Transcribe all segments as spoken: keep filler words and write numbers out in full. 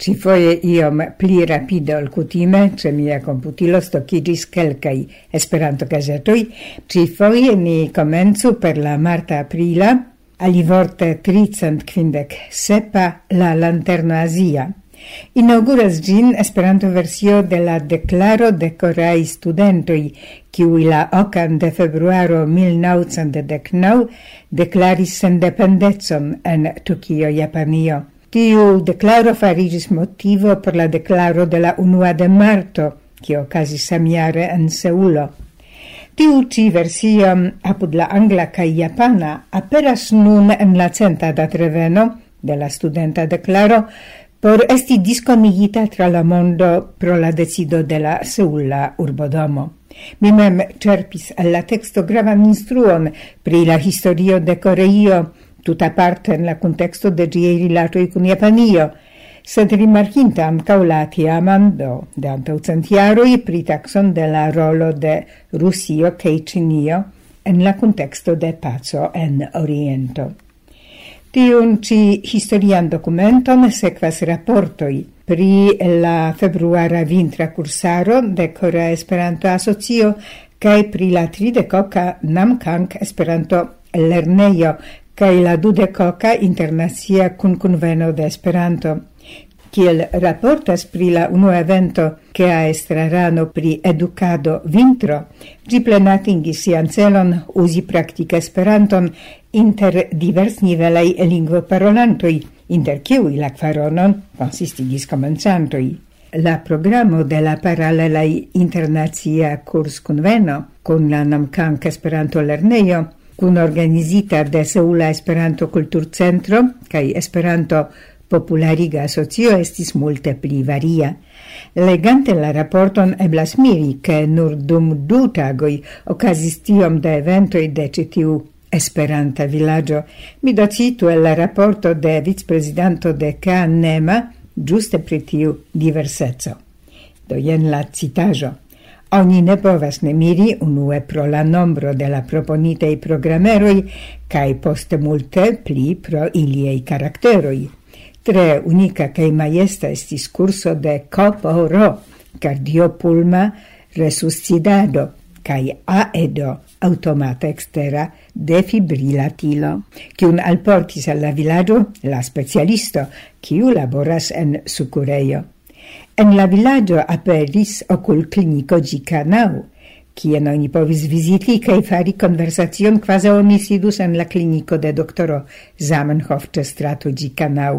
Cifoje iom pli rapide ol kutime, ĉe mia komputilo stokiĝis kelkaj Esperanto-gazetoj. Cifoje ni komencu per la marta-aprila, alivorte tricent kvindek sepa la Lanterno Azia. Inauguras gin Esperanto-versio de la Deklaro de Koreaj studentoj, kiuj la okan de februaro mil naŭcent dek naŭ deklaris sendependecon en Tokio, Japanio. Tiu deklaro fariĝis motivo por la deklaro de la unua de marto, kio okazis samjare en Seulo. Tiu ĉi versio apud la angla kaj japana aperas nun en la centa datreveno de la studenta deklaro por esti diskonigita tra la mondo pro la decido de la Seula urbodomo. Mi mem cerpis al la teksto gravan instruon pri la historio de Koreio, tuta parte en la contexto de ĝiaj rilatoj kun Japanio, sed rimarkinta ankaŭ la tiaman do de antaŭ cent jaroj pritakson de la rolo de Rusio kaj Ĉinio en la contexto de paco en Oriento. Tiun ĉi historian dokumenton sekvas raportoj pri la februara vintra kursaro de Korea Esperanto-Asocio kaj pri la tridekoka Namkang Esperanto lernejo kaj la dudekoka internacia kunkunveno de Esperanto. Kiel raportas pri la unua evento Kea estrarano pri edukado vintro, ĝi plenatingis sian celon uzi praktike Esperanton inter diversnivelaj lingvoparolantoj, inter kiuj la kvaronon konsistigis komencantoj. La programo de la paralelaj internacia kurskunveno kun la Namkang Esperanto lernejo, kun organizita de Seula Esperanto Kulturcentro kaj Esperanto Populariga Asocio estis multe pli varia. Legante la raporton eblas miri, ke nur dum du tagoj okazis tiom da eventoj de ĉi tiu Esperanta vilaĝo. Mi do citu el la raporto de vicprezidanto de K. Nema ĝuste pri tiu diverseco. Do jen la citaĵo. Oni ne povas ne miri unue pro la nombro de la proponitei programeroi, cae poste multe pli pro iliei karakteroi. Tre unica cae maiesta estis curso de Coporo, cardiopulma resuscidado, cae aedo automata extera defibrilatilo, cium alportis alla villaggio la specialisto, ciu laboras en sucureio. En la villaggio aperis oculclinico Gicanau, quien oni povis visiti cae fari conversacion quasi oni sidus en la clinico de doctoro Zamenhof ce strato Gicanau.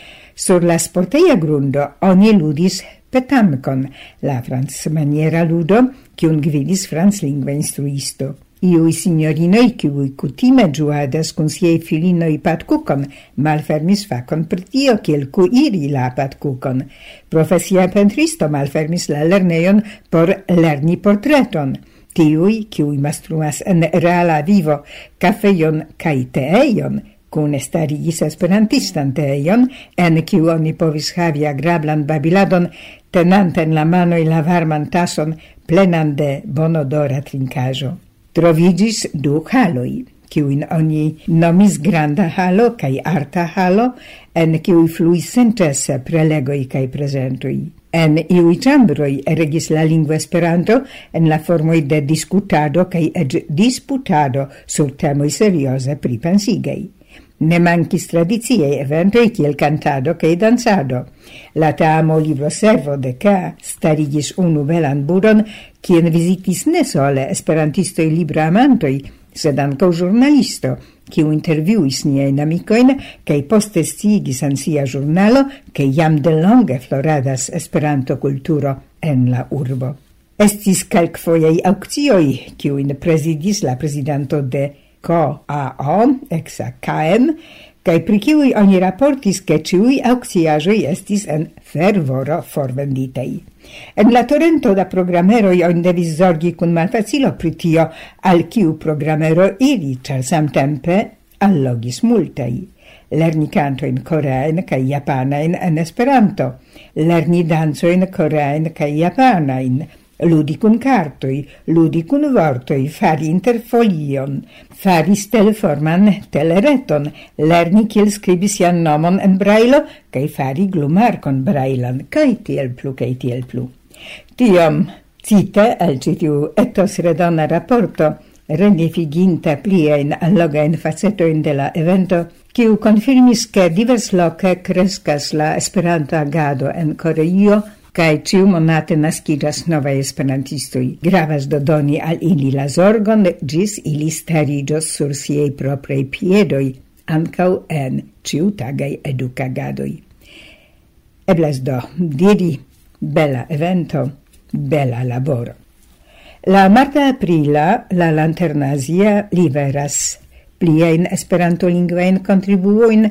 Sur la sporteia grundo oni ludis petamkon, la francmaniera ludo, cium gvidis franclingua instruisto. Iui signorinoi, kiui kutime giuadas kun siei filinoi patkukon, malfermis fakon per tio, kiel kuiri la patkukon. Profesia pentristo malfermis la lerneion por lerni portreton. Tiui, kiui mastruas en reala vivo, cafeion kai teeion, kun starigis esperantistan teeion, en kiu oni povis havi agrablan babiladon, tenante en la manoi la varman tason plenan de bonodora trincaĵo. Trovigis du haloi, kiuin oni nomis granda halo kai arta halo, en kiui fluis sentese prelegoi kai presentoi. En iui chambroi regis la lingua Esperanto en la formoi de diskutado kai ec disputado sur temoi seriose pripensigei. Ne mancis tradiziei eventoi kiel cantado kai dansado. La teamo libro servo de K. starigis unu belan buron, quien visitis ne sole esperantistoi libro amantoi, sed anco giornalisto, kiu interviuis niein amicoin, kai poste sciigis en sia giornalo, ke jam de longe floradas Esperanto kulturo en la urbo. Estis calcfoiei auccioi, kiuin presidis la presidanto de K A O, exa K M, kai pri kiuj oni raportis, ke ĉiuj aŭkciaĵoj estis en fervoro forvenditej. En la torento da programeroj oni devis zorgi kun malfacilo pri tio, al kiu programero iri, ĉar samtempe allogis multaj. Lerni kantojn koreajn kaj japanajn en Esperanto, lerni dancojn koreajn kaj japanajn, ludi kun cartoi, ludi kun vortoi, fari interfolion, fari stelforman telereton, lerni kiel skribi sian nomon en brailo, kai fari glumarkon brailan, kai tiel plu, kai tiel plu. Tiom cite el citiu etos redona rapporto, renifiginta pliein allogain facetoin de la evento, kiu confirmis che divers loce crescas la Esperanto agado en Koreio, kai ciu monate nascidas nova esperantistoi. Gravas do doni al ili la zorgon, gis ili starigios sur siei proprei piedoi, ancau en ciutagai educagadoi. Eblas do diri, bella evento, bella laboro. La marta aprila, la Lanternazia liveras pliein esperanto-lingvein contribuoin,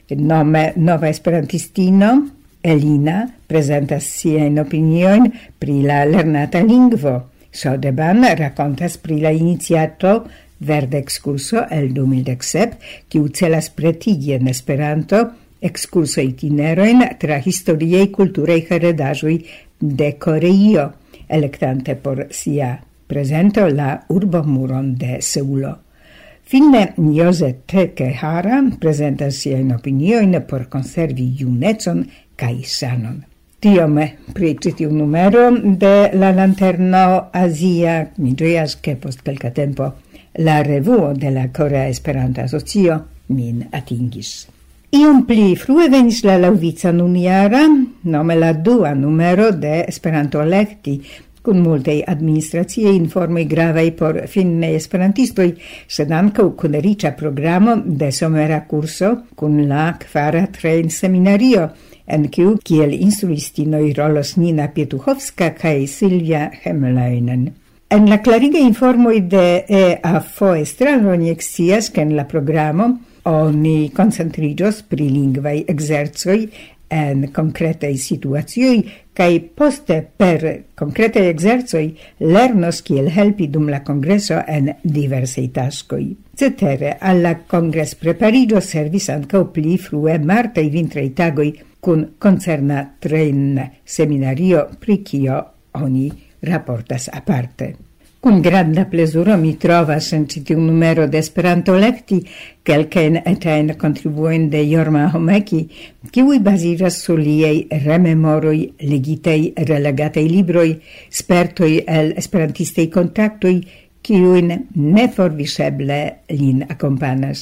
nome Nova Esperantistino, Elina, presentas sien opinioin pri la lernata lingvo. Sodeban racontas pri la iniziato Verde Excurso el du mil sep, kiu celas pretigi en Esperanto excurso itineroin tra historiei kulturei heredaĵoj de Koreio, electante por sia presento la urbomuron de Seulo. Fine, Jose Takehara presentas siajn opinioin por konservi junecon kaj sanon. Tiome pri ĉi tiu numero de la Lanterno Azia, mi ĝojas ke post kelka tempo la revuo de la Korea Esperanta Asocio min atingis. Iom pli frue venis la laŭvica nunjara, nome la dua numero de Esperanto Lekti, kun multaj administraciaj informoj gravaj por finnaj esperantistoj, sed ankaŭ kun riĉa programo de somera kurso kun la kvara trejn-seminario, en kiu kiel instruistinoj rolos Nina Pietuchowska kaj Silvia Hemleinen. En la klariga informoj de E A F O estraro ni ekscias, ke en la programo oni koncentriĝos pri lingvaj ekzercoj en konkretaj situacioj kaj poste per konkretaj ekzercoj lernos kiel helpi dum la kongreso en diversaj taskoj. Cetere, al la kongres prepariĝo servis ankaŭ pli frue martaj vintraj tagoj kun koncerna trejn seminario pri kio oni raportas aparte. Kun granda plezuro mi trovas en ĉi tiu numero de Esperanto Lekti kelkajn etajn kontribuojn de Jorma Homeki, kiuj baziĝas sur liaj rememoroj, legitaj, relegataj libroj, spertoj el esperantistaj kontaktoj, kiujn neforviŝeble lin akompanas.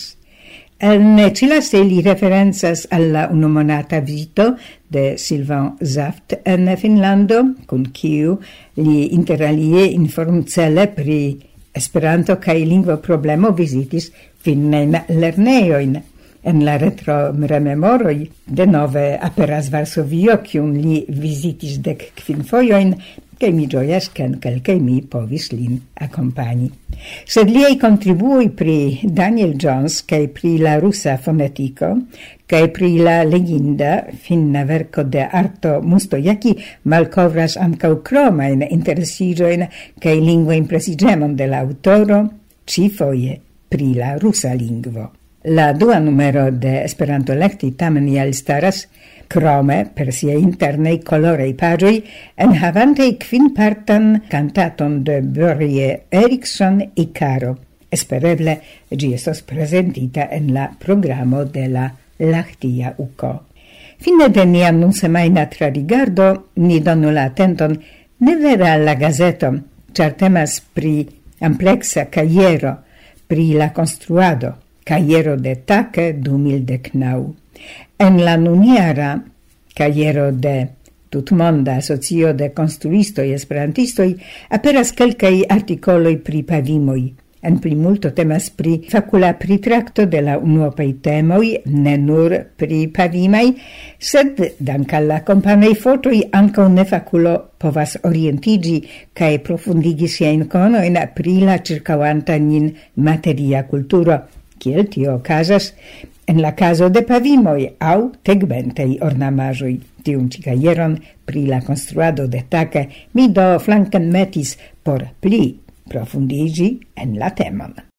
En Cilase li referencas alla unumonata vizito de Sylvain Zaft en Finlando, kun kiu li interalie informcele pri Esperanto kaj lingvo problemo vizitis finnajn lernejojn. En la retro-rememoroj denove aperas Varsovio, kiun li vizitis dek kvin fojojn, kaj mi ĝojas, ke kelkaj mi povis lin akompani. Sed liaj kontribuoj pri Daniel Jones kaj pri la rusa fonetiko kaj pri la leginda finna verko de Arto Mustojaki malkovras ankaŭ kromajn interesiĝojn kaj lingvajn presiĝemon de la aŭtoro, ĉifoje pri la rusa lingvo. La dua numero de Esperanto Lekti tamen ja elstaras, krome per siaj internaj koloraj paĝoj, enhavante kvinpartan kantaton de Börje Eriksson Ikaro. Espereble ĝi estos prezentita en la programo de la Lahtia Uko. Fine de nia nunsemajna trarigardo ni donu la atenton ne vere al la gazeto, ĉar temas pri ampleksa kajero pri la konstruado, Kajero de Take du mil naŭ. En la nuniara kajero de Tutmonda Asocio de Konstruistoj Esperantistoj aperas kelkaj artikoloj pri pavimoj. En plimulto temas pri fakula pritrakto de la unuopaj temoj, ne nur pri pavimaj, sed dank al la kompanaj fotoj ankaŭ nefakulo povas orientiĝi kaj profundigi siajn konojn pri la ĉirkaŭanta nin materia kulturo, kiel tio okazas en la caso de pavimoj aŭ tegmentaj ornamaĵoj. Tiun ĉi kajeron pri la konstruado de Take mi do flankenmetis por pli profundiĝi en la temon.